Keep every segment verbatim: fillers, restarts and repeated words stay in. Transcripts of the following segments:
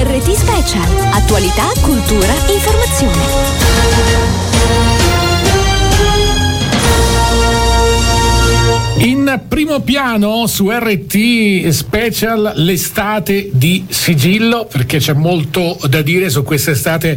R T Special. Attualità, cultura, informazione. In primo piano su R T Special l'estate di Sigillo, perché c'è molto da dire su quest'estate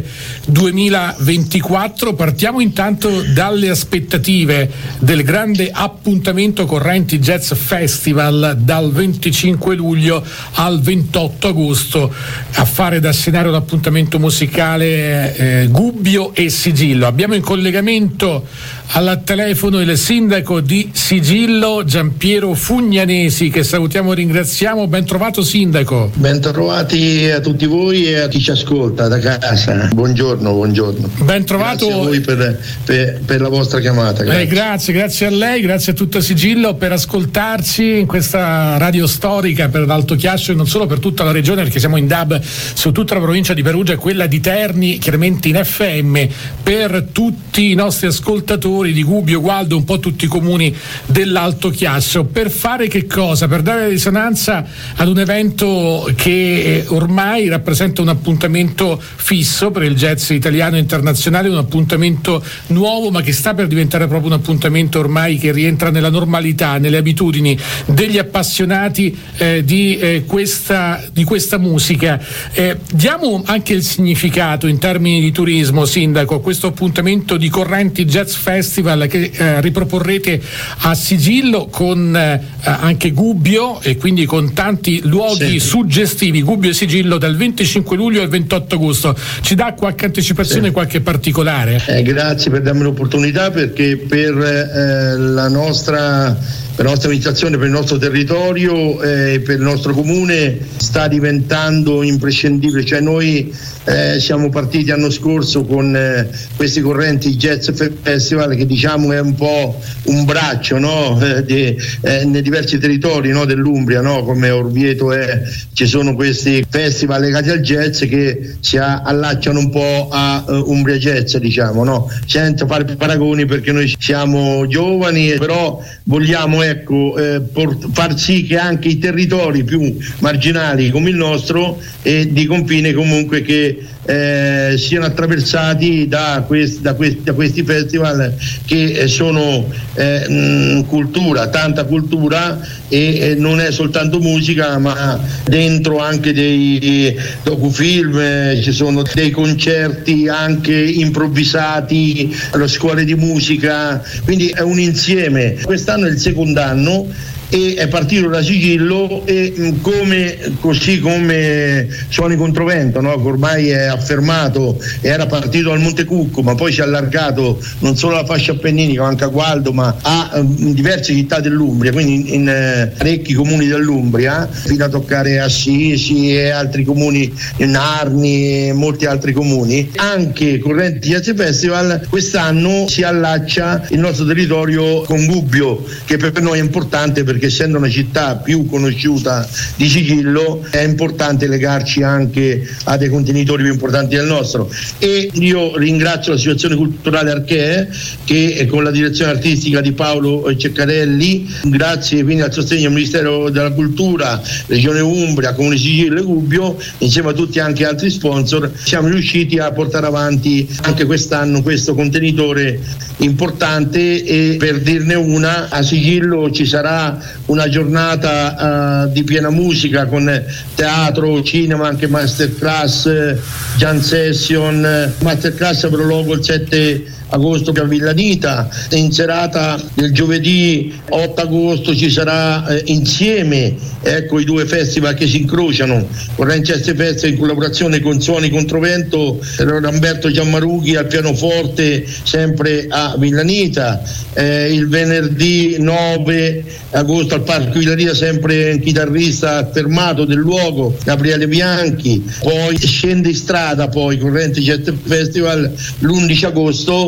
duemilaventiquattro. Partiamo intanto dalle aspettative del grande appuntamento Correnti Jazz Festival dal venticinque luglio al ventotto agosto. A fare da scenario l'appuntamento musicale eh, Gubbio e Sigillo. Abbiamo in collegamento al telefono il sindaco di Sigillo, Giampiero Fugnanesi, che salutiamo e ringraziamo. Ben trovato sindaco. Ben trovati a tutti voi e a chi ci ascolta da casa. Buongiorno, buongiorno. Ben trovato. Grazie a voi per, per, per la vostra chiamata. Grazie. Eh, grazie, grazie a lei, grazie a tutto Sigillo per ascoltarci in questa radio storica per l'Alto Chiasso e non solo, per tutta la regione, perché siamo in D A B su tutta la provincia di Perugia e quella di Terni, chiaramente in F M per tutti i nostri ascoltatori di Gubbio, Gualdo, un po' tutti i comuni dell'Alto Chiasso. Per fare che cosa? Per dare risonanza ad un evento che ormai rappresenta un appuntamento fisso per il jazz italiano e internazionale, un appuntamento nuovo, ma che sta per diventare proprio un appuntamento ormai che rientra nella normalità, nelle abitudini degli appassionati eh, di, eh, questa, di questa musica. Eh, diamo anche il significato in termini di turismo, sindaco, a questo appuntamento di Correnti Jazz Festival che eh, riproporrete a Sigillo con eh, anche Gubbio e quindi con tanti luoghi sì. suggestivi. Gubbio e Sigillo dal venticinque luglio al ventotto agosto. Ci dà qualche anticipazione, sì. qualche particolare? Eh, grazie per darmi l'opportunità, perché per eh, la nostra per la nostra amministrazione, per il nostro territorio e eh, per il nostro comune sta diventando imprescindibile. Cioè noi eh, siamo partiti l'anno scorso con eh, questi Correnti Jazz Festival, che diciamo è un po' un braccio, no? eh, di, eh, nei diversi territori, no? dell'Umbria, no? Come Orvieto è, ci sono questi festival legati al jazz che si allacciano un po' a uh, Umbria Jazz, diciamo, no? Senza fare paragoni, perché noi siamo giovani, però vogliamo ecco eh, port- far sì che anche i territori più marginali come il nostro e di confine comunque che eh, siano attraversati da questi, da, questi, da questi festival che eh, sono eh, mh, cultura, tanta cultura e eh, non è soltanto musica, ma dentro anche dei docufilm, eh, ci sono dei concerti anche improvvisati, le scuole di musica, quindi è un insieme. Quest'anno è il secondo anno e è partito da Sigillo e come, così come Suoni Controvento, no? Che ormai è affermato, era partito dal Monte Cucco ma poi si è allargato non solo alla fascia appenninica ma anche a Gualdo, ma a um, diverse città dell'Umbria, quindi in, in eh, parecchi comuni dell'Umbria, fino a toccare Assisi e altri comuni, Narni e molti altri comuni. Anche Correnti Jazz Festival quest'anno si allaccia il nostro territorio con Gubbio, che per noi è importante perché essendo una città più conosciuta di Sigillo è importante legarci anche a dei contenitori più importanti del nostro. E io ringrazio l'Associazione Culturale Archee che con la direzione artistica di Paolo Ceccarelli, grazie quindi al sostegno del Ministero della Cultura, Regione Umbria, Comune Sigillo e Gubbio, insieme a tutti anche altri sponsor, siamo riusciti a portare avanti anche quest'anno questo contenitore importante. E per dirne una, a Sigillo ci sarà una giornata uh, di piena musica con teatro, cinema, anche masterclass, jam session, masterclass avrò luogo il sette agosto a Villa Nita. In serata del giovedì otto agosto ci sarà eh, insieme ecco i due festival che si incrociano, Correnti Jazz Festival in collaborazione con Suoni Controvento, Lamberto Giammarughi al pianoforte sempre a Villa Nita, eh, il venerdì nove agosto al Parco Villa Nita sempre un chitarrista affermato del luogo, Gabriele Bianchi. Poi scende in strada poi Correnti Jazz Festival l'undici agosto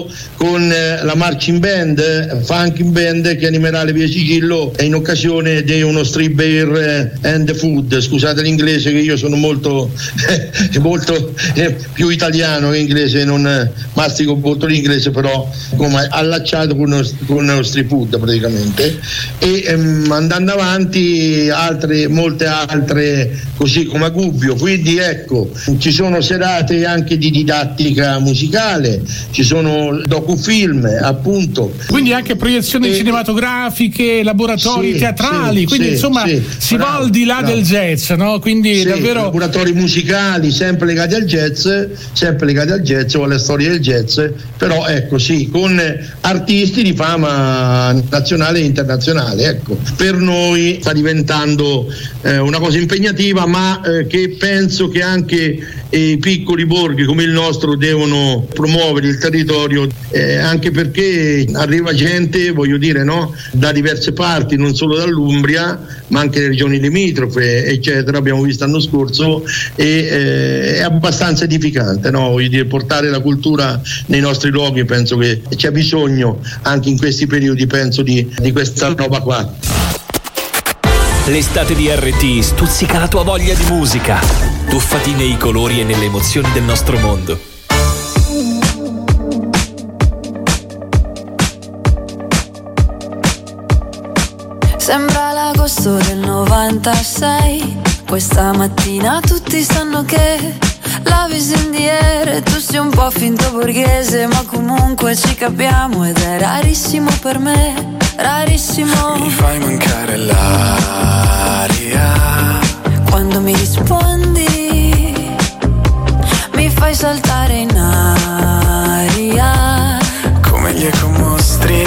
scorso con la marching band, funking band, che animerà le vie Sigillo in occasione di uno Street Beer and Food. Scusate l'inglese, che io sono molto molto eh, più italiano che inglese, non mastico molto l'inglese, però come allacciato con uno, con uno street food praticamente. E ehm, andando avanti altre, molte altre, così come a Gubbio. Quindi ecco, ci sono serate anche di didattica musicale, ci sono docufilm appunto, quindi anche proiezioni e... cinematografiche, laboratori sì, teatrali, sì, quindi sì, insomma sì, si bravo, va al di là bravo. del jazz, no? Quindi sì, davvero laboratori musicali sempre legati al jazz, sempre legati al jazz o alle storie del jazz, però ecco sì, con artisti di fama nazionale e internazionale. Ecco, per noi sta diventando eh, una cosa impegnativa, ma eh, che penso che anche i piccoli borghi come il nostro devono promuovere il territorio, eh, anche perché arriva gente, voglio dire, no, da diverse parti, non solo dall'Umbria ma anche le regioni limitrofe eccetera. Abbiamo visto l'anno scorso e eh, è abbastanza edificante, no? Voglio dire, portare la cultura nei nostri luoghi, penso che c'è bisogno anche in questi periodi, penso di, di questa roba qua. L'estate di R T stuzzica la tua voglia di musica. Tuffati nei colori e nelle emozioni del nostro mondo. Sembra l'agosto del novantasei. Questa mattina tutti sanno che la Visindiere, tu sei un po' finto borghese, ma comunque ci capiamo ed è rarissimo per me, rarissimo. Mi fai mancare l'aria quando mi rispondi, mi fai saltare in aria come gli ecomostri.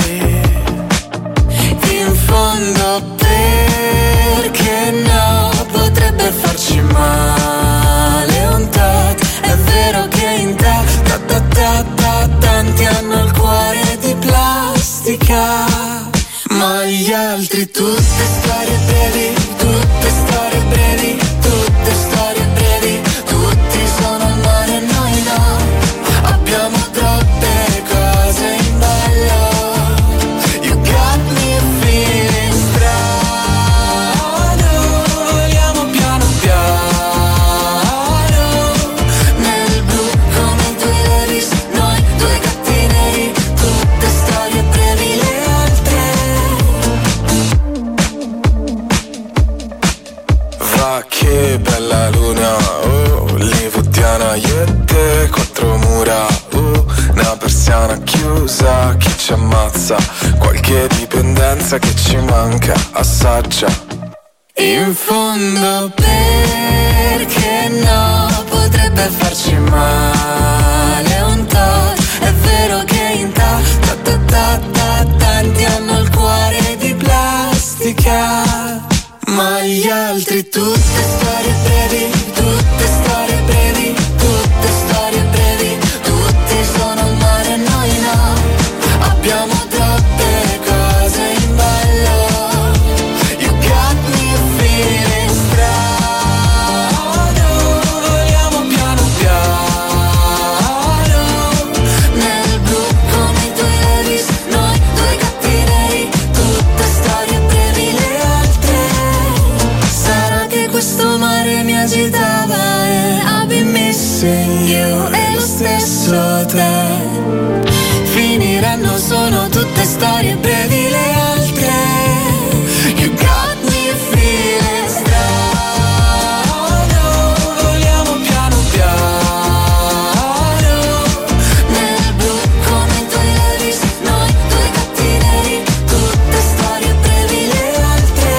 In fondo perché no, potrebbe farci male un tot. È vero che in te ta ta ta ta tanti hanno il cuore di plastica, ma gli altri tutte storie brevi, tutte storie brevi, tutte storie brevi, tutti sono al mare e noi no, abbiamo troppe cose in ballo. You got me feeling strano, voliamo piano piano, nel blu come i tuoi Levis, noi due gatti neri, tutte storie brevi le altre. Va che bella luna, oh, hollywoodiana, io e te, quattro mura, oh, una persiana chiusa, chi ci ammazza, qualche dipendenza che ci manca, assaggia. In fondo perché no, potrebbe farci male un tot. È vero che in ta ta ta ta ta tanti hanno il cuore di plastica, ma gli altri tutte storie brevi, tutte storie brevi, tutte storie brevi, tutti sono al mare e noi no, abbiamo troppe cose in ballo. You got me feeling strano, voliamo piano piano, nel blu come i tuoi Levis, noi due gatti neri, tutte storie brevi le altre. Sarà che questo mare mi agitava e I've been missing you, e lo stesso te. Finiranno, sono tutte storie brevi le altre. You got me feeling strano, voliamo piano piano, nel blu come i tuoi Levis, noi due gatti neri, tutte storie brevi le altre.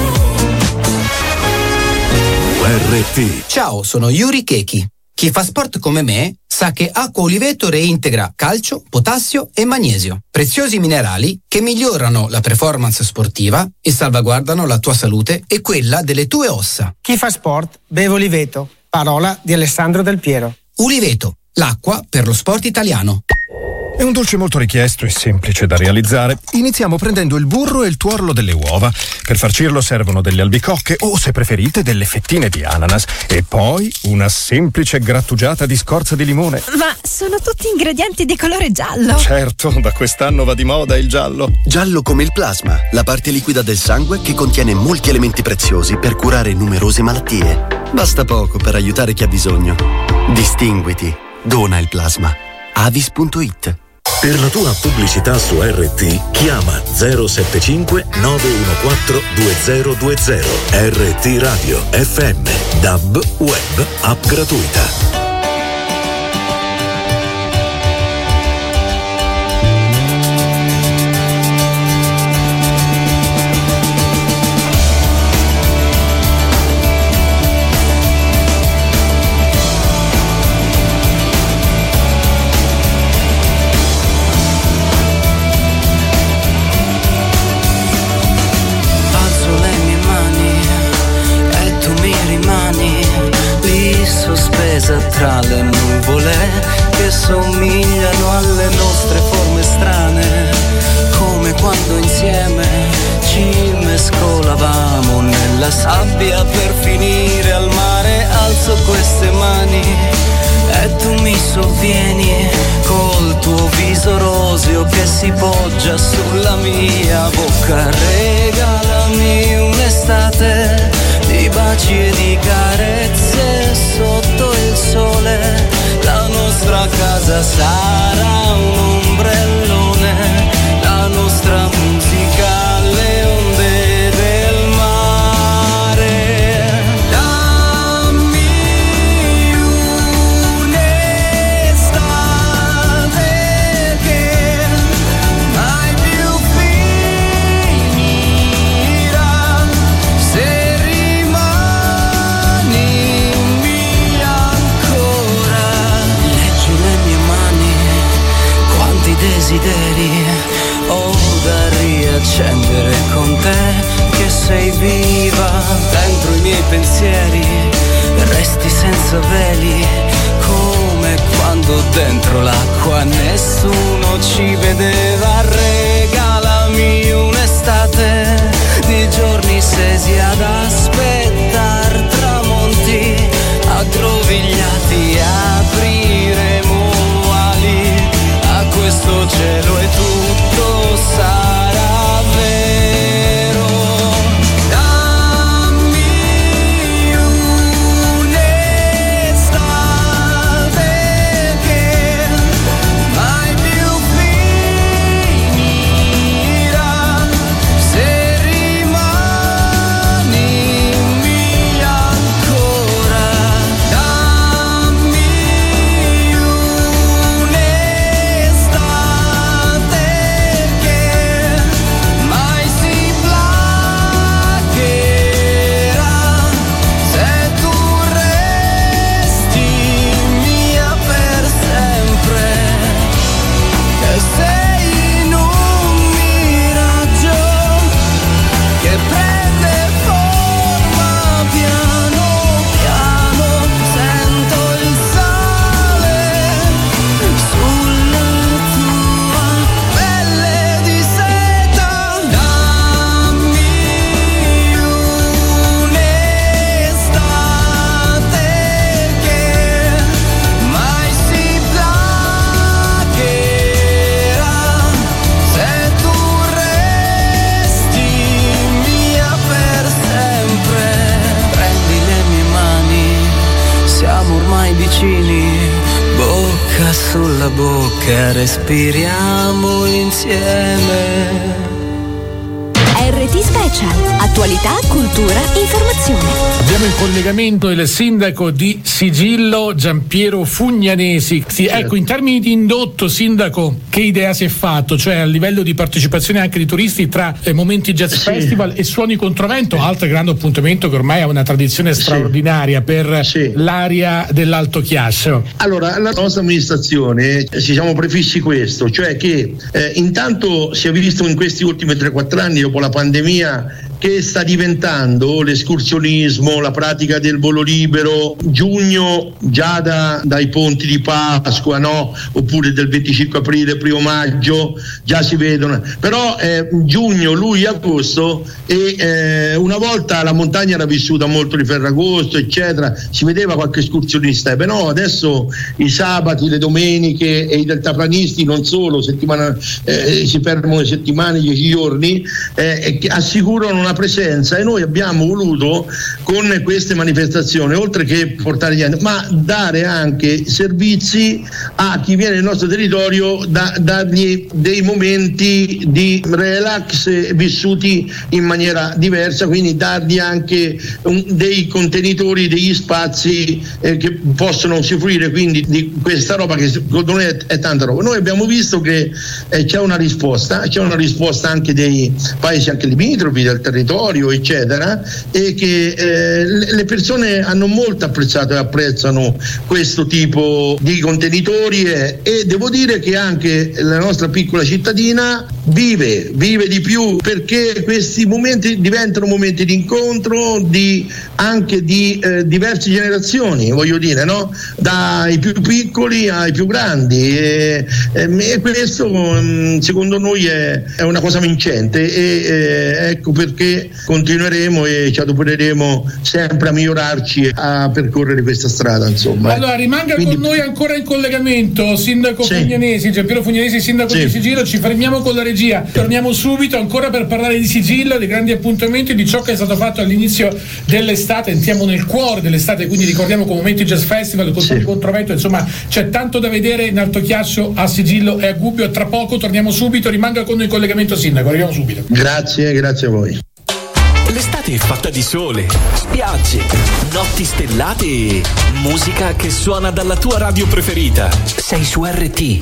R T. Ciao, sono Yuri Keki. Chi fa sport come me sa che Acqua Oliveto reintegra calcio, potassio e magnesio, preziosi minerali che migliorano la performance sportiva e salvaguardano la tua salute e quella delle tue ossa. Chi fa sport beve Oliveto, parola di Alessandro Del Piero. Oliveto, l'acqua per lo sport italiano. È un dolce molto richiesto e semplice da realizzare. Iniziamo prendendo il burro e il tuorlo delle uova. Per farcirlo servono delle albicocche o, se preferite, delle fettine di ananas. E poi una semplice grattugiata di scorza di limone. Ma sono tutti ingredienti di colore giallo. Certo, da quest'anno va di moda il giallo. Giallo come il plasma, la parte liquida del sangue che contiene molti elementi preziosi per curare numerose malattie. Basta poco per aiutare chi ha bisogno. Distinguiti. Dona il plasma. Avis punto it. Per la tua pubblicità su R T chiama zero sette cinque nove uno quattro due zero due zero. R T Radio F M, D A B, web, app gratuita. Tra le nuvole che somigliano alle nostre forme strane, come quando insieme ci mescolavamo nella sabbia per finire al mare. Alzo queste mani e tu mi sovvieni col tuo viso roseo che si poggia sulla mia bocca. Regalami un'estate di baci e di carezze sotto il sole. La nostra casa sarà un ombrellone, la nostra musica alle onde del mare. Dammi un'estate che mai più finirà se desideri ho da riaccendere con te, che sei viva dentro i miei pensieri, resti senza veli come quando dentro l'acqua nessuno ci vedeva. Regalami un'estate di giorni sesi ad aspettar tramonti aggrovigliati, apriremo questo cielo e tutto sarà vero. Dammi un'estate che mai più finirà se rimani mia ancora. Dammi bocca sulla bocca, respiriamo insieme. R T Special, attualità, cultura, informazione. Abbiamo in collegamento il sindaco di Sigillo, Giampiero Fugnanesi. Sì, ecco, in termini di indotto, sindaco, che idea si è fatto? Cioè a livello di partecipazione anche di turisti tra eh, momenti jazz sì. festival e suoni controvento, sì. altro grande appuntamento che ormai ha una tradizione straordinaria sì. per sì. l'area dell'Alto Chiasso. Allora, la nostra amministrazione ci siamo prefissi questo, cioè che eh, intanto si è visto in questi ultimi tre quattro anni dopo la pandemia che sta diventando l'escursionismo, la pratica del volo libero. Giugno già da, dai ponti di Pasqua, no? Oppure del venticinque aprile, primo maggio, già si vedono. Però eh, giugno, luglio, agosto e eh, una volta la montagna era vissuta molto di Ferragosto, eccetera, si vedeva qualche escursionista, eh, però adesso i sabati, le domeniche e i deltaplanisti non solo, settimana, eh, si fermano le settimane, dieci giorni, eh, che assicurano una presenza, e noi abbiamo voluto con queste manifestazioni, oltre che portare gli anni, ma dare anche servizi a chi viene nel nostro territorio, da, dargli dei momenti di relax vissuti in maniera diversa, quindi dargli anche un, dei contenitori, degli spazi eh, che possono usufruire quindi di questa roba che secondo noi è, è tanta roba. Noi abbiamo visto che eh, c'è una risposta, c'è una risposta anche dei paesi anche limitrofi del territorio, eccetera, e che eh, le persone hanno molto apprezzato e apprezzano questo tipo di contenitori e, e devo dire che anche la nostra piccola cittadina vive, vive di più, perché questi momenti diventano momenti di incontro di, anche di eh, diverse generazioni, voglio dire, no? Dai più piccoli ai più grandi e, e questo secondo noi è, è una cosa vincente e eh, ecco perché continueremo e ci adopereremo sempre a migliorarci, a percorrere questa strada, insomma. Allora rimanga Quindi... con noi ancora in collegamento sindaco sì. Fugnanesi, Giampiero Fugnanesi, sindaco sì. di Sigillo. Ci fermiamo con la regia, torniamo subito ancora per parlare di Sigillo, dei grandi appuntamenti, di ciò che è stato fatto all'inizio dell'estate. Entriamo nel cuore dell'estate, quindi ricordiamo con Momenti Jazz Festival, con sì. Controvento, insomma c'è tanto da vedere in Alto Chiasso, a Sigillo e a Gubbio. Tra poco torniamo subito, rimanga con noi in collegamento sindaco, arriviamo subito. Grazie, grazie a voi. L'estate è fatta di sole, spiagge, notti stellate e musica che suona dalla tua radio preferita. Sei su R T.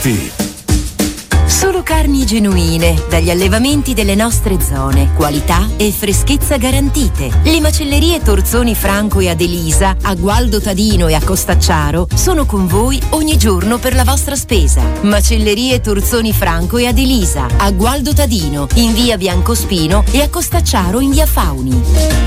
T. Solo carni genuine, dagli allevamenti delle nostre zone, qualità e freschezza garantite. Le macellerie Torzoni Franco e Adelisa, a Gualdo Tadino e a Costacciaro, sono con voi ogni giorno per la vostra spesa. Macellerie Torzoni Franco e Adelisa, a Gualdo Tadino, in via Biancospino e a Costacciaro in via Fauni.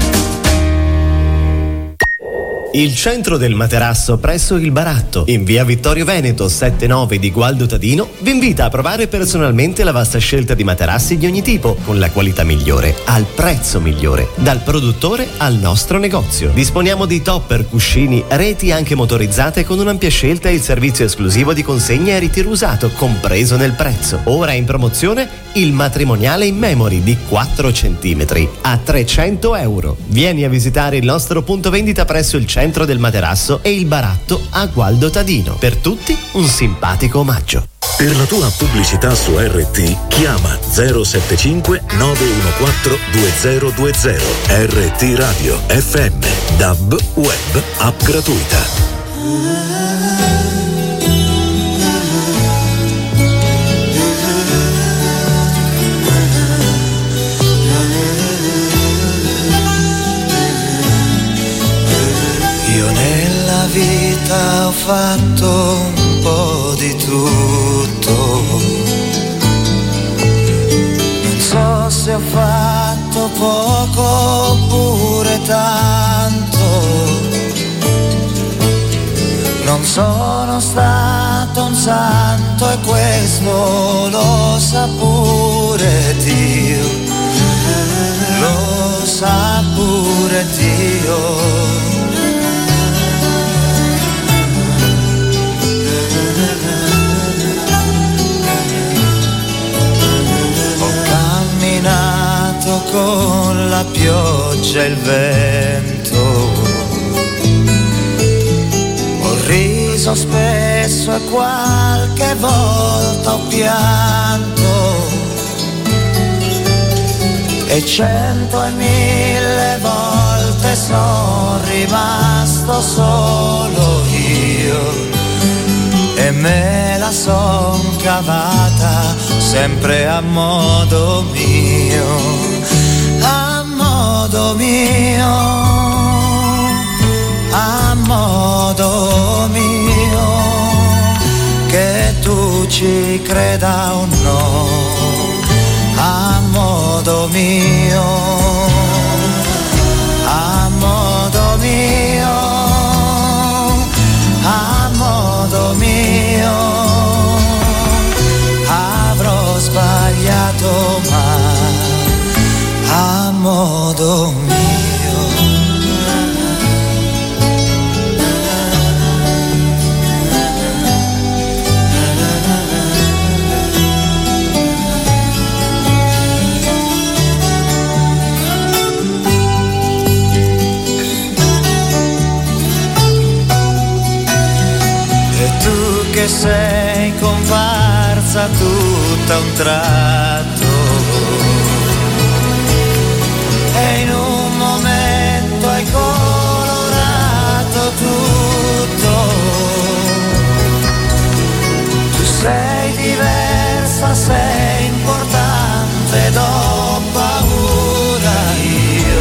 Il centro del materasso presso il Baratto, in via Vittorio Veneto settantanove di Gualdo Tadino, vi invita a provare personalmente la vasta scelta di materassi di ogni tipo, con la qualità migliore, al prezzo migliore, dal produttore al nostro negozio. Disponiamo di topper, cuscini, reti anche motorizzate con un'ampia scelta e il servizio esclusivo di consegna e ritiro usato, compreso nel prezzo. Ora in promozione il matrimoniale in memory di quattro centimetri a trecento euro. Vieni a visitare il nostro punto vendita presso il centro del materasso e il Baratto a Gualdo Tadino. Per tutti un simpatico omaggio. Per la tua pubblicità su R T chiama zero sette cinque nove uno quattro due zero due zero. R T Radio F M, D A B, web, app gratuita. Vita ho fatto un po' di tutto, non so se ho fatto poco oppure tanto, non sono stato un santo e questo lo sa pure Dio, lo sa pure Dio. Con la pioggia e il vento ho riso spesso e qualche volta ho pianto e cento e mille volte sono rimasto solo io e me la son cavata sempre a modo mio. A modo mio, a modo mio, che tu ci creda o no, a modo mio, a modo mio, a modo mio, avrò sbagliato mai. A modo mio. E tu che sei comparsa tutta un tratto e in un momento hai colorato tutto, tu sei diversa, sei importante ed ho paura io,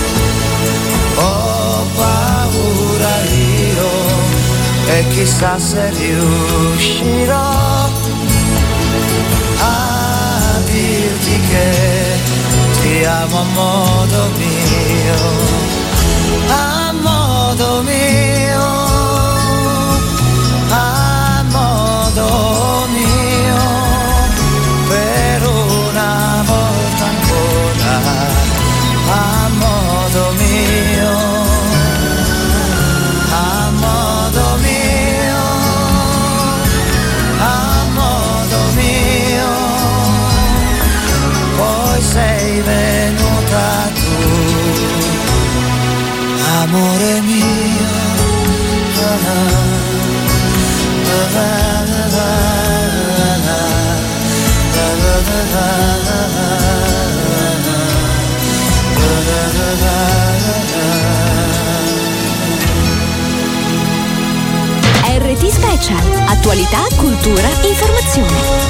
ho paura io e chissà se riuscirò a dirti che ti amo a modo mio, a modo mio, a modo mio, per una volta ancora, a modo mio, a modo mio, a modo mio, poi sei venuta tu, amore mio, ah, ah, ah, R T Special, attualità, cultura cultura, informazione.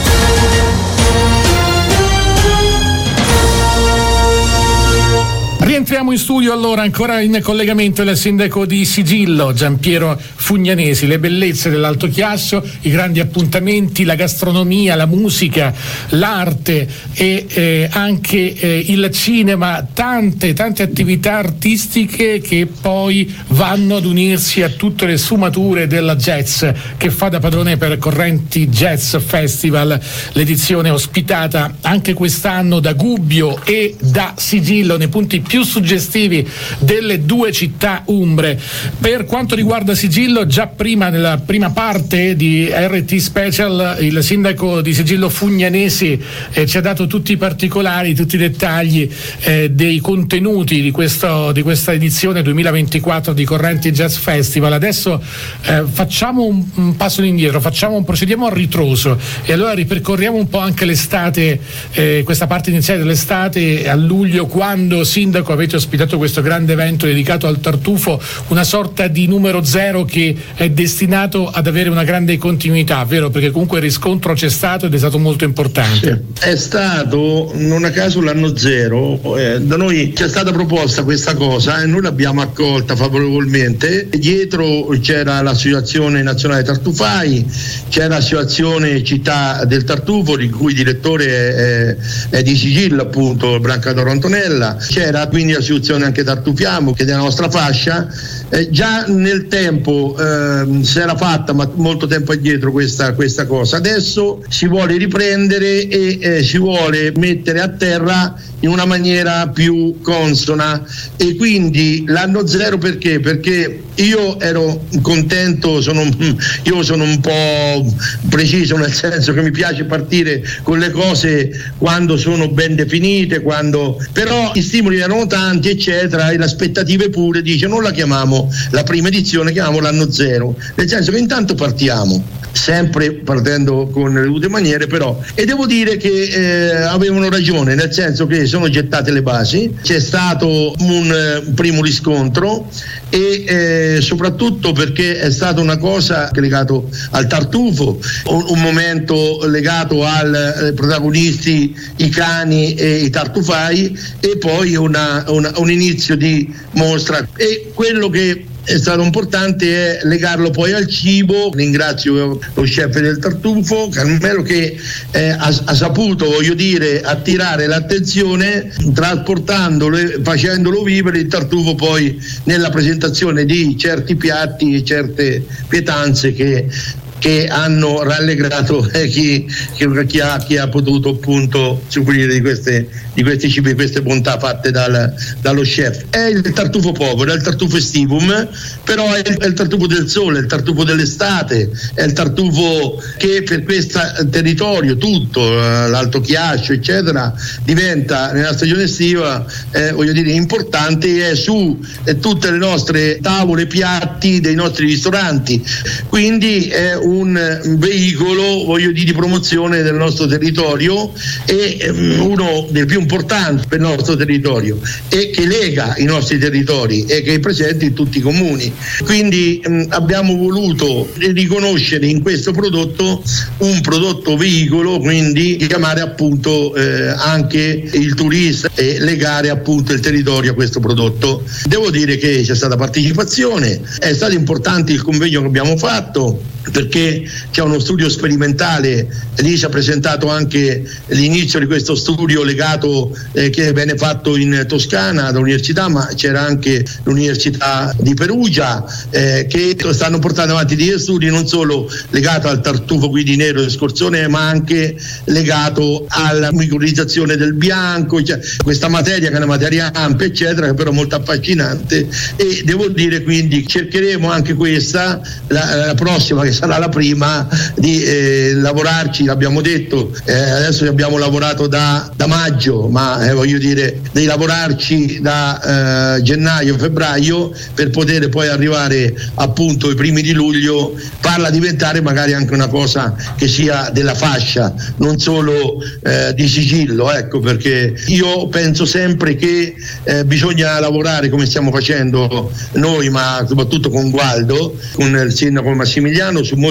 Rientriamo in studio allora, ancora in collegamento il sindaco di Sigillo, Giampiero Fugnanesi. Le bellezze dell'Alto Chiasso, i grandi appuntamenti, la gastronomia, la musica, l'arte e eh, anche eh, il cinema, tante tante attività artistiche che poi vanno ad unirsi a tutte le sfumature della jazz che fa da padrone per Correnti Jazz Festival, l'edizione ospitata anche quest'anno da Gubbio e da Sigillo, nei punti più suggestivi delle due città umbre. Per quanto riguarda Sigillo, già prima nella prima parte di R T Special il sindaco di Sigillo Fugnanesi eh, ci ha dato tutti i particolari, tutti i dettagli eh, dei contenuti di, questo, di questa edizione duemilaventiquattro di Correnti Jazz Festival. Adesso eh, facciamo un, un passo indietro, facciamo un, procediamo a ritroso e allora ripercorriamo un po' anche l'estate, eh, questa parte iniziale dell'estate, a luglio, quando sindaco avete ospitato questo grande evento dedicato al tartufo, una sorta di numero zero che è destinato ad avere una grande continuità, vero? Perché comunque il riscontro c'è stato ed è stato molto importante. Sì, è stato non a caso l'anno zero, eh, da noi c'è stata proposta questa cosa e noi l'abbiamo accolta favorevolmente. Dietro c'era l'Associazione Nazionale Tartufai, c'era l'Associazione Città del Tartufo, di cui direttore è, è di Sigillo, appunto, Brancadoro Antonella, c'era quindi l'associazione anche Tartufiamo, che è della nostra fascia. Eh, già nel tempo eh, si era fatta, ma molto tempo addietro, questa, questa cosa. Adesso si vuole riprendere e eh, si vuole mettere a terra in una maniera più consona, e quindi l'anno zero perché? Perché io ero contento, sono, io sono un po' preciso, nel senso che mi piace partire con le cose quando sono ben definite, quando però i stimoli erano tanti eccetera, e le aspettative pure. Dice non la chiamiamo la prima edizione, chiamiamo l'anno zero, nel senso che intanto partiamo sempre partendo con le dovute maniere, però, e devo dire che eh, avevano ragione, nel senso che sono gettate le basi, c'è stato un eh, primo riscontro e eh, soprattutto perché è stata una cosa legato al tartufo, un, un momento legato ai protagonisti, i cani e i tartufai, e poi una, una, un inizio di mostra, e quello che è stato importante è legarlo poi al cibo. Ringrazio lo chef del tartufo Carmelo, che eh, ha, ha saputo, voglio dire, attirare l'attenzione trasportandolo e facendolo vivere il tartufo poi nella presentazione di certi piatti e certe pietanze che che hanno rallegrato eh, chi, chi, ha, chi ha potuto appunto soffrire di queste, di questi cibi, di queste bontà fatte dal, dallo chef. È il tartufo povero, è il tartufo estivum, però è il, è il tartufo del sole, è il tartufo dell'estate, è il tartufo che per questo territorio tutto, eh, l'Alto Chiasso eccetera, diventa nella stagione estiva eh, voglio dire importante, e è su eh, tutte le nostre tavole, piatti dei nostri ristoranti, quindi è un veicolo, voglio dire, di promozione del nostro territorio, e um, uno dei più importanti per il nostro territorio, e che lega i nostri territori e che è presente in tutti i comuni. Quindi um, abbiamo voluto riconoscere in questo prodotto un prodotto veicolo, quindi chiamare appunto eh, anche il turista e legare appunto il territorio a questo prodotto. Devo dire che c'è stata partecipazione, è stato importante il convegno che abbiamo fatto, perché c'è uno studio sperimentale. Lì ci ha presentato anche l'inizio di questo studio legato eh, che viene fatto in Toscana dall'università, ma c'era anche l'Università di Perugia eh, che stanno portando avanti degli studi non solo legato al tartufo quindi nero e scorzone, ma anche legato alla micronizzazione del bianco, cioè questa materia che è una materia ampia eccetera, che però molto affascinante, e devo dire quindi cercheremo anche questa la, la prossima, che sarà la prima, di eh, lavorarci, l'abbiamo detto, eh, adesso abbiamo lavorato da, da maggio, ma eh, voglio dire di lavorarci da eh, gennaio, febbraio, per poter poi arrivare appunto ai primi di luglio, farla diventare magari anche una cosa che sia della fascia, non solo eh, di Sigillo, ecco, perché io penso sempre che eh, bisogna lavorare come stiamo facendo noi, ma soprattutto con Gualdo, con il sindaco Massimiliano, su molti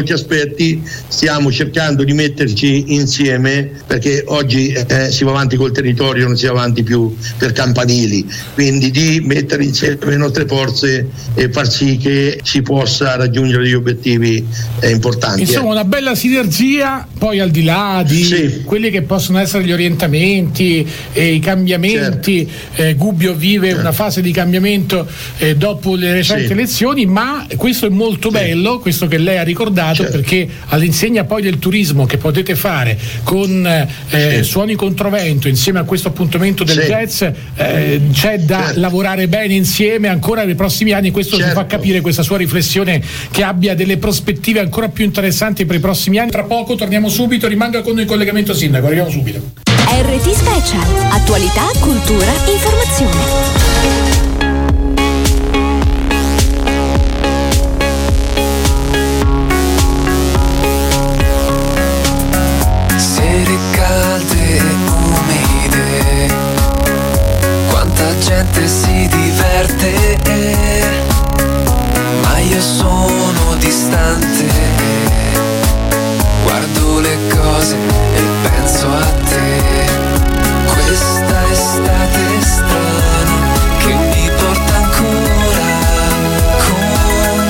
molti aspetti stiamo cercando di metterci insieme, perché oggi eh, si va avanti col territorio, non si va avanti più per campanili, quindi di mettere insieme le nostre forze e far sì che si possa raggiungere degli obiettivi eh, importanti. Insomma, eh. una bella sinergia, poi al di là di sì. quelli che possono essere gli orientamenti e i cambiamenti, certo. eh, Gubbio vive certo. una fase di cambiamento eh, dopo le recenti sì. elezioni, ma questo è molto sì. bello, questo che lei ha ricordato, certo. perché all'insegna poi del turismo che potete fare con eh, sì. Suoni Controvento insieme a questo appuntamento del sì. jazz, eh, c'è da certo. lavorare bene insieme ancora nei prossimi anni. Questo certo. ci fa capire, questa sua riflessione, che abbia delle prospettive ancora più interessanti per i prossimi anni. Tra poco torniamo subito, rimanga con noi in collegamento sindaco, arriviamo subito. R T Special, attualità, cultura, informazione. Gente si diverte, ma io sono distante. Guardo le cose e penso a te. Questa estate strana che mi porta ancora con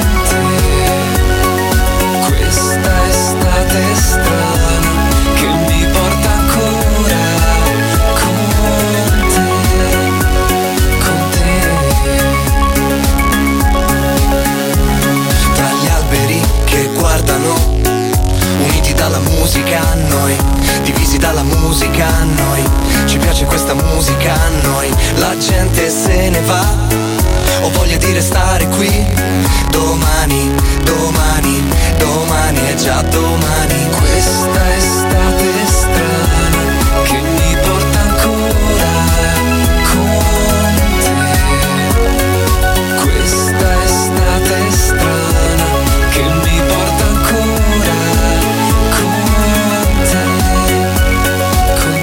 te. Questa estate strana che mi porta ancora con te. Guardano, uniti dalla musica a noi, divisi dalla musica a noi, ci piace questa musica a noi, la gente se ne va, ho voglia di restare qui, domani, domani, domani è già domani, questa estate strana che mi porta ancora con te, questa estate strana che mi porta ancora con te, con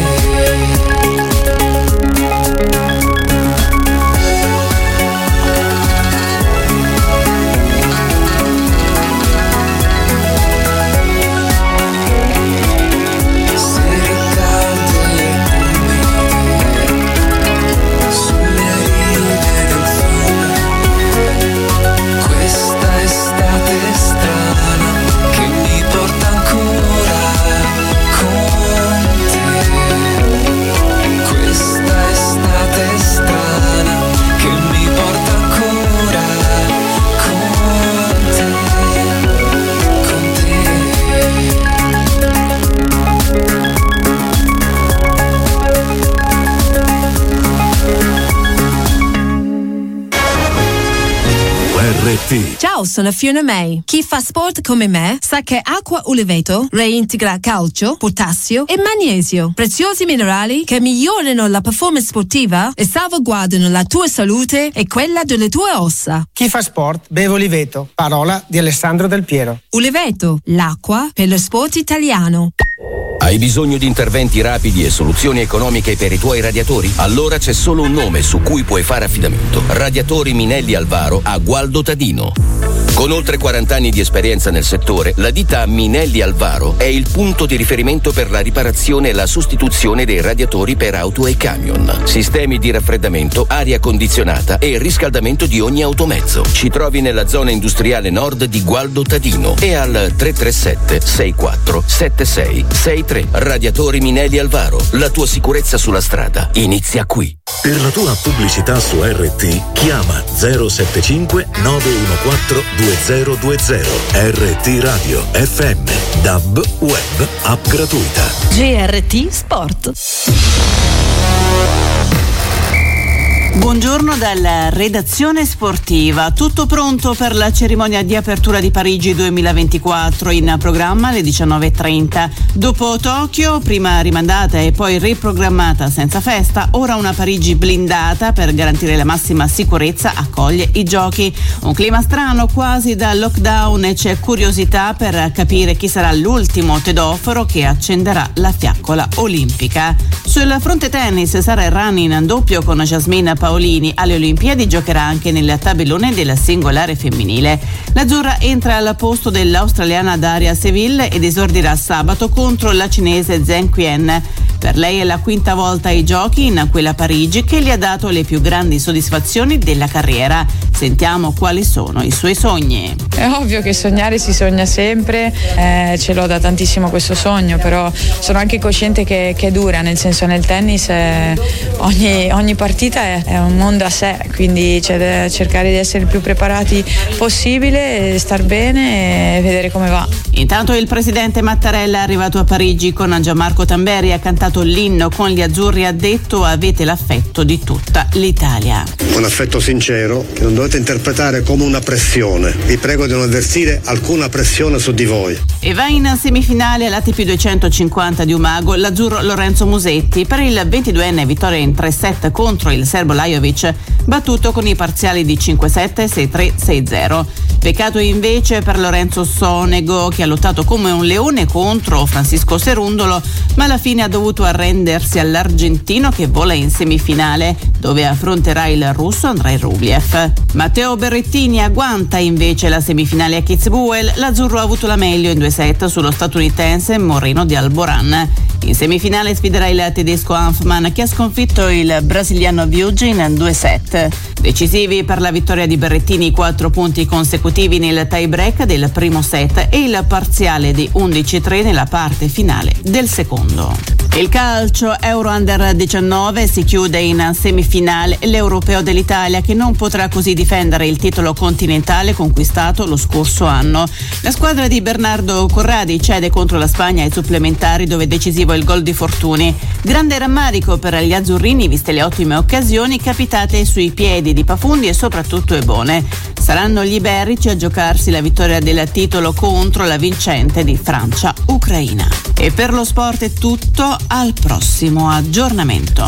Ciao, sono Fiona May. Chi fa sport come me sa che acqua uliveto reintegra calcio, potassio e magnesio, preziosi minerali che migliorano la performance sportiva e salvaguardano la tua salute e quella delle tue ossa. Chi fa sport beve Uliveto, parola di Alessandro Del Piero. Uliveto, l'acqua per lo sport italiano. Hai bisogno di interventi rapidi e soluzioni economiche per i tuoi radiatori? Allora c'è solo un nome su cui puoi fare affidamento. Radiatori Minelli Alvaro a Gualdo Tadino. Con oltre quaranta anni di esperienza nel settore, la ditta Minelli Alvaro è il punto di riferimento per la riparazione e la sostituzione dei radiatori per auto e camion. Sistemi di raffreddamento, aria condizionata e riscaldamento di ogni automezzo. Ci trovi nella zona industriale nord di Gualdo Tadino e al tre tre sette sei quattro sette sei sei tre. Radiatori Minelli Alvaro, la tua sicurezza sulla strada inizia qui. Per la tua pubblicità su R T chiama zero sette cinque nove uno quattro due zero due zero. R T Radio F M, D A B, web, app gratuita. G R T Sport. Buongiorno dalla redazione sportiva. Tutto pronto per la cerimonia di apertura di Parigi duemilaventiquattro, in programma alle diciannove e trenta. Dopo Tokyo, prima rimandata e poi riprogrammata senza festa, ora una Parigi blindata per garantire la massima sicurezza accoglie i giochi. Un clima strano, quasi da lockdown, e c'è curiosità per capire chi sarà l'ultimo tedoforo che accenderà la fiaccola olimpica. Sul fronte tennis, Sara Errani in doppio con Jasmine Paolini Paolini. Alle Olimpiadi giocherà anche nel tabellone della singolare femminile. L'azzurra entra al posto dell'australiana Daria Seville ed esordirà sabato contro la cinese Zheng Qian. Per lei è la quinta volta ai giochi in quella Parigi che gli ha dato le più grandi soddisfazioni della carriera. Sentiamo quali sono i suoi sogni. È ovvio che sognare si sogna sempre, eh, ce l'ho da tantissimo questo sogno, però sono anche cosciente che, che è dura, nel senso nel tennis eh, ogni, ogni partita è, è un mondo a sé, quindi c'è da cercare di essere il più preparati possibile, star bene e vedere come va. Intanto il presidente Mattarella è arrivato a Parigi con Gianmarco Tamberi, ha cantato l'inno con gli azzurri, ha detto: avete l'affetto di tutta l'Italia. Un affetto sincero che non dovete interpretare come una pressione. Vi prego di non avvertire alcuna pressione su di voi. E va in semifinale all'A T P duecentocinquanta di Umago l'azzurro Lorenzo Musetti per il ventiduenne vittoria in tre set contro il serbo Lajovic, battuto con i parziali di cinque sette, sei tre, sei zero. Peccato invece per Lorenzo Sonego, che ha lottato come un leone contro Francisco Cerundolo, ma alla fine ha dovuto arrendersi all'argentino che vola in semifinale, dove affronterà il russo Andrei Rublev. Matteo Berrettini agguanta invece la semifinale a Kitzbühel. L'azzurro ha avuto la meglio in due set sullo statunitense Moreno di Alboran. In semifinale sfiderà il tedesco Hanfmann, che ha sconfitto il brasiliano Biugi in due set. Decisivi per la vittoria di Berrettini quattro punti consecutivi nel tie break del primo set e il parziale di undici tre nella parte finale del secondo. Il calcio Euro Under diciannove si chiude in semifinale l'Europeo dell'Italia, che non potrà così difendere il titolo continentale conquistato lo scorso anno. La squadra di Bernardo Corradi cede contro la Spagna ai supplementari, dove decisivo il gol di Fortuni. Grande rammarico per gli azzurrini viste le ottime occasioni capitate sui piedi di Pafundi e soprattutto Ebone. Saranno gli iberici a giocarsi la vittoria del titolo contro la vincente di Francia-Ucraina. E per lo sport è tutto, al prossimo aggiornamento.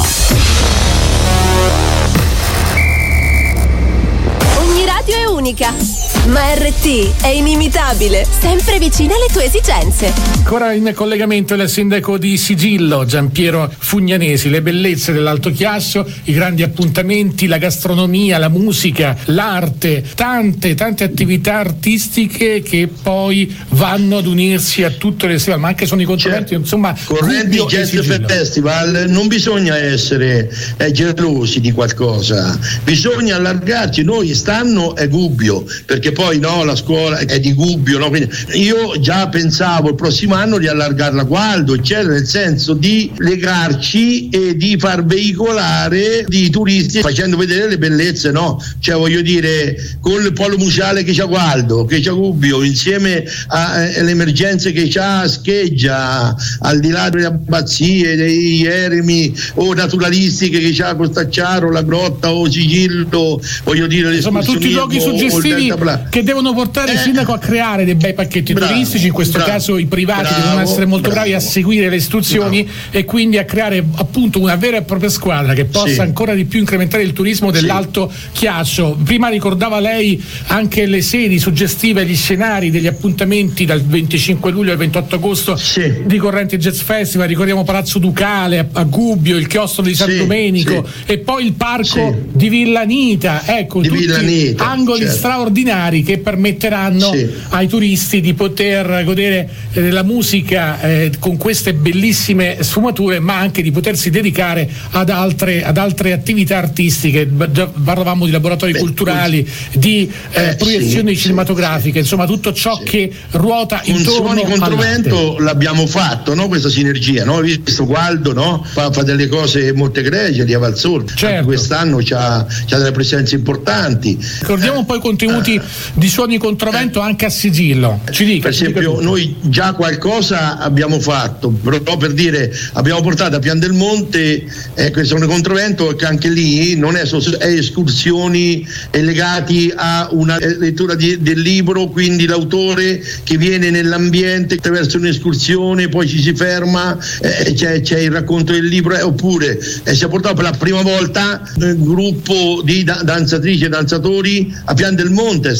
Ogni radio è unica, ma R T è inimitabile, sempre vicina alle tue esigenze. Ancora in collegamento il sindaco di Sigillo, Giampiero Fugnanesi. Le bellezze dell'Alto Chiasso, i grandi appuntamenti, la gastronomia, la musica, l'arte, tante tante attività artistiche che poi vanno ad unirsi a tutte le sere, ma anche sono i concorrenti, certo. Insomma, Correnti Jazz Festival, non bisogna essere eh, gelosi di qualcosa, bisogna allargarci. Noi stanno è Gubbio, perché poi no, la scuola è di Gubbio, no? Quindi io già pensavo il prossimo anno di allargarla a Gualdo, eccetera, nel senso di legarci e di far veicolare di turisti facendo vedere le bellezze, no? Cioè voglio dire, con il polo museale che c'ha Gualdo, che c'ha Gubbio, insieme alle emergenze che c'ha Scheggia, al di là delle abbazie, dei eremi o naturalistiche che c'ha Costacciaro, la Grotta o Sigillo, voglio dire, insomma tutti i luoghi suggestivi che devono portare eh, il sindaco a creare dei bei pacchetti bravo, turistici, in questo bravo, caso i privati bravo, devono essere molto bravo, bravi a seguire le istruzioni bravo. E quindi a creare appunto una vera e propria squadra che possa sì. ancora di più incrementare il turismo dell'Alto Chiasso. Prima ricordava lei anche le sedi suggestive, gli scenari degli appuntamenti dal venticinque luglio al ventotto agosto sì. di Correnti Jazz Festival. Ricordiamo Palazzo Ducale a, a Gubbio, il chiostro di San sì, Domenico sì. e poi il parco sì. di Villanita, ecco, di tutti Villanita, angoli certo. straordinari che permetteranno sì. ai turisti di poter godere eh, della musica eh, con queste bellissime sfumature, ma anche di potersi dedicare ad altre, ad altre attività artistiche. Già parlavamo di laboratori Beh, culturali, di eh, eh, proiezioni sì, cinematografiche, sì, insomma tutto ciò sì. che ruota con intorno Suoni Controvento l'abbiamo fatto, no? Questa sinergia, no? Visto Gualdo, no? Fa, fa delle cose molto egregie di Avalsord, certo. quest'anno c'ha, c'ha delle presenze importanti. Ricordiamo un po' i contenuti eh. di Suoni Controvento anche a Sigillo. Ci dica, per esempio dica noi già qualcosa abbiamo fatto, però per dire abbiamo portato a Pian del Monte ecco, Suoni Controvento, che anche lì non è, è escursioni è legati a una lettura di, del libro, quindi l'autore che viene nell'ambiente attraverso un'escursione, poi ci si ferma, eh, c'è, c'è il racconto del libro, eh, oppure eh, si è portato per la prima volta un gruppo di da- danzatrici e danzatori a Pian del Monte, è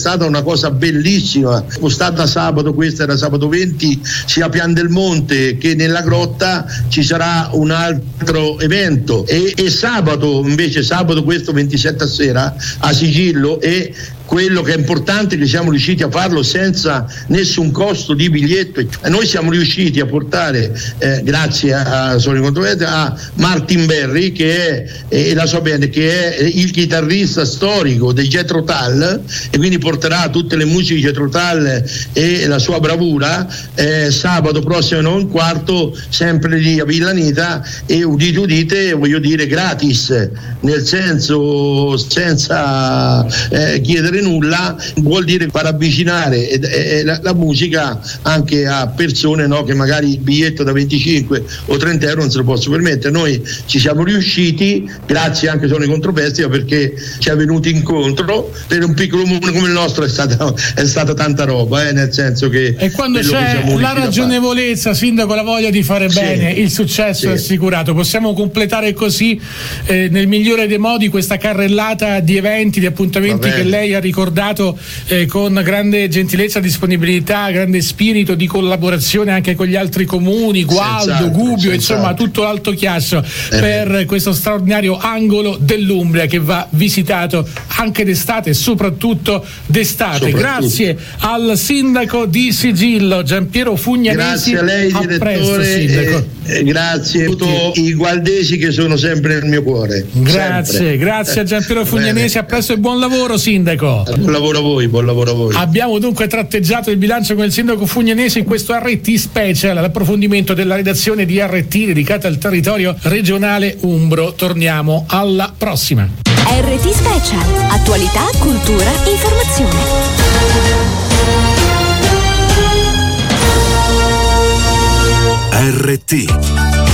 stata una cosa bellissima. Stata sabato, questa era sabato venti, sia a Pian del Monte che nella grotta ci sarà un altro evento e, e sabato invece sabato questo ventisette a sera a Sigillo, e quello che è importante è che siamo riusciti a farlo senza nessun costo di biglietto. Noi siamo riusciti a portare, eh, grazie a, a, a Martin Berry, che è, e la sua band, che è il chitarrista storico dei Jethro Tull, e quindi porterà tutte le musiche di Jethro Tull e la sua bravura eh, sabato prossimo non un quarto, sempre lì a Villanita, e udite udite, voglio dire gratis, nel senso senza eh, chiedere nulla, vuol dire far avvicinare eh, eh, la, la musica anche a persone, no, che magari il biglietto da venticinque o trenta euro non se lo possono permettere. Noi ci siamo riusciti, grazie anche a Sony Controfestival, perché ci è venuto incontro. Per un piccolo comune come il nostro è stata, è stata tanta roba, eh, nel senso che e quando c'è la ragionevolezza, sindaco, la voglia di fare sì, bene, il successo sì. è assicurato. Possiamo completare così eh, nel migliore dei modi questa carrellata di eventi, di appuntamenti che lei ha ricordato eh, con grande gentilezza, disponibilità, grande spirito di collaborazione anche con gli altri comuni, Gualdo, senz'altro, Gubbio, senz'altro. insomma tutto l'Alto Chiasso, eh. per questo straordinario angolo dell'Umbria che va visitato anche d'estate e soprattutto d'estate. Soprattutto. Grazie al sindaco di Sigillo, Giampiero Fugnanesi. Grazie a lei, a direttore, presto, sindaco. E, e grazie a tutti i gualdesi che sono sempre nel mio cuore. Grazie, sempre. grazie a Giampiero Fugnanesi, a presto e buon lavoro, sindaco. Buon lavoro a voi, buon lavoro a voi. Abbiamo dunque tratteggiato il bilancio con il sindaco Fugnanesi in questo R T Special, l'approfondimento della redazione di R T dedicata al territorio regionale umbro. Torniamo alla prossima. R T Special, attualità, cultura, informazione. R T